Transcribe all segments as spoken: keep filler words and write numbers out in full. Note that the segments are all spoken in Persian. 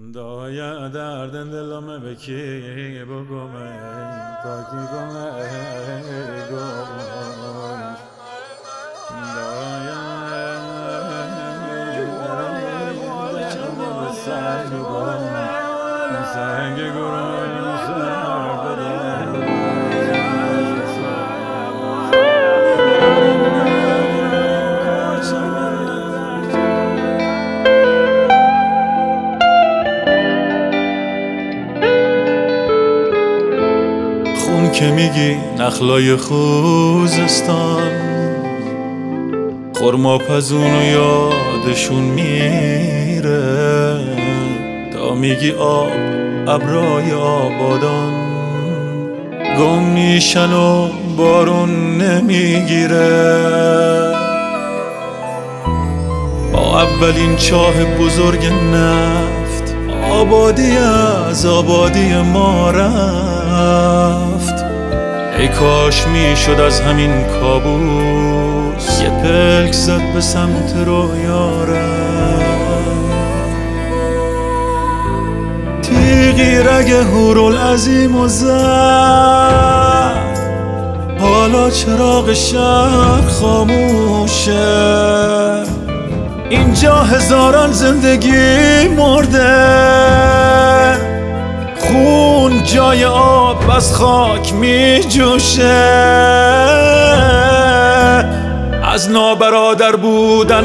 دایا دردن دلم بکی بگم تاکی کنه گوش دایا سنگ گرم سنگ گرم سر بده خون که میگی نخلای خوزستان خرما پزونو یادشون میره تا میگی آب ابرای آبادان گم میشن و بارون نمیگیره با اولین چاه بزرگ نفت آبادی از آبادی ما رفت ای کاش میشد از همین کابوس یه پلک زد به سمت رویارم تیغی رگ هورالعظیم و زد حالا چراغ شهر خاموشه اینجا هزاران زندگی مرده خون جای آب از خاک می جوشه از نابرادر بودن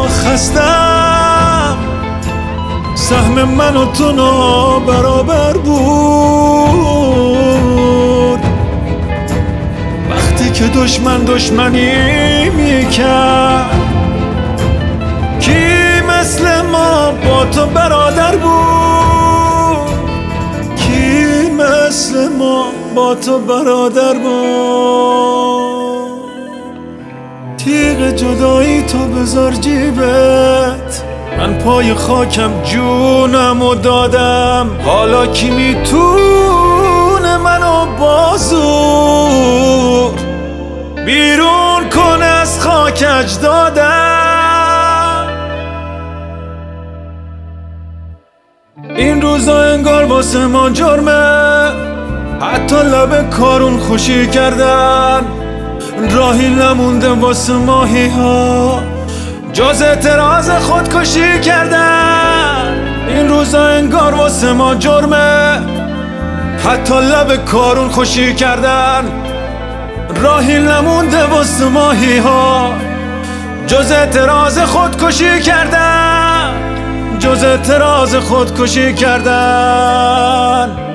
خستم سهم من و تو نابرابر بود وقتی که دشمن دشمنی میکرد کی مثل ما با تو برادر بود کی مثل ما با تو برادر بود تیغ جدایی تو بذار جیبت من پای خاکم جونمو دادم حالا کی میتونه منو بازور بیرون کنه از خاک اجدادم این روزا انگار واسه ما جرمه حتی لب کارون خوشی کردن راهی نمونده واسه ماهی ها جز اعتراض خودکشی کردن این روزا انگار واسه ما جرمه حتی لب کارون خوشی کردن راهی نمونده واسه ماهی ها جز اعتراض خودکشی کردن جز اعتراض خودکشی کردن